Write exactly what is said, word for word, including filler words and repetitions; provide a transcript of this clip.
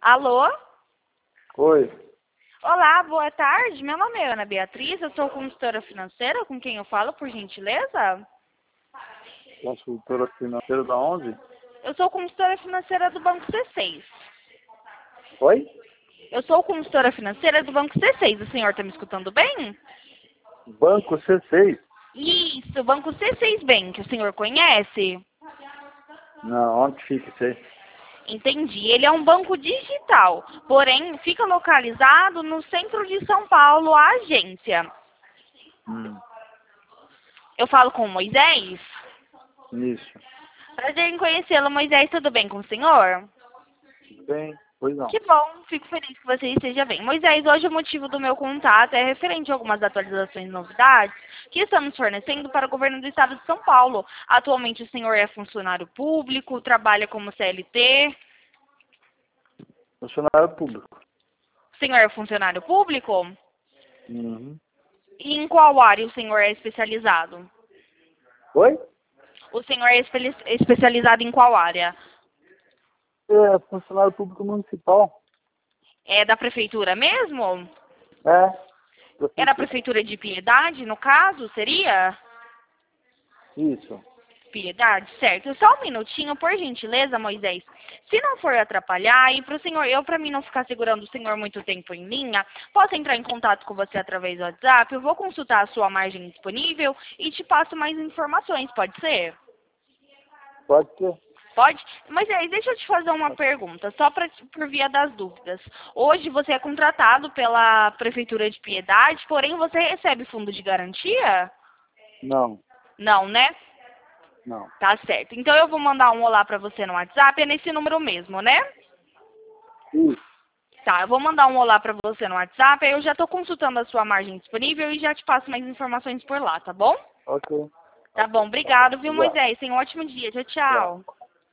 Alô? Oi. Olá, boa tarde. Meu nome é Ana Beatriz, eu sou consultora financeira. Com quem eu falo, por gentileza? Consultora financeira da onde? Eu sou consultora financeira do Banco C seis. Oi? Eu sou consultora financeira do Banco C seis. O senhor está me escutando bem? Banco C seis? Isso, Banco C seis Bank. O senhor conhece? Não, onde fica isso aí? Entendi. Ele é um banco digital, porém fica localizado no centro de São Paulo, a agência. Hum, Eu falo com o Moisés? isso. Prazer em conhecê-lo, Moisés. Tudo bem com o senhor? Bem, pois não. Que bom, fico feliz que você esteja bem. Moisés, hoje o motivo do meu contato é referente a algumas atualizações e novidades que estamos fornecendo para o governo do estado de São Paulo. Atualmente o senhor é funcionário público, trabalha como C L T. Funcionário público. O senhor é funcionário público? Uhum. E em qual área o senhor é especializado? Oi? O senhor é espe- especializado em qual área? É funcionário público municipal. É da prefeitura mesmo? É. É da Prefeitura. prefeitura de Piedade, no caso, seria? Isso. Piedade, certo. Só um minutinho, por gentileza, Moisés. Se não for atrapalhar, e para o senhor, eu para mim não ficar segurando o senhor muito tempo em linha, posso entrar em contato com você através do WhatsApp? Eu vou consultar a sua margem disponível e te passo mais informações, pode ser? Pode ser. Pode? Moisés, deixa eu te fazer uma pergunta, só pra, por via das dúvidas. Hoje você é contratado pela Prefeitura de Piedade, porém você recebe fundo de garantia? Não. Não, né? Não. Tá certo. Então eu vou mandar um olá pra você no WhatsApp, é nesse número mesmo, né? Isso. Tá, eu vou mandar um olá pra você no WhatsApp, aí eu já tô consultando a sua margem disponível e já te passo mais informações por lá, tá bom? Ok. Tá bom, obrigado, viu, Obrigado. Moisés? Tenha um ótimo dia. Tchau, Obrigado. tchau.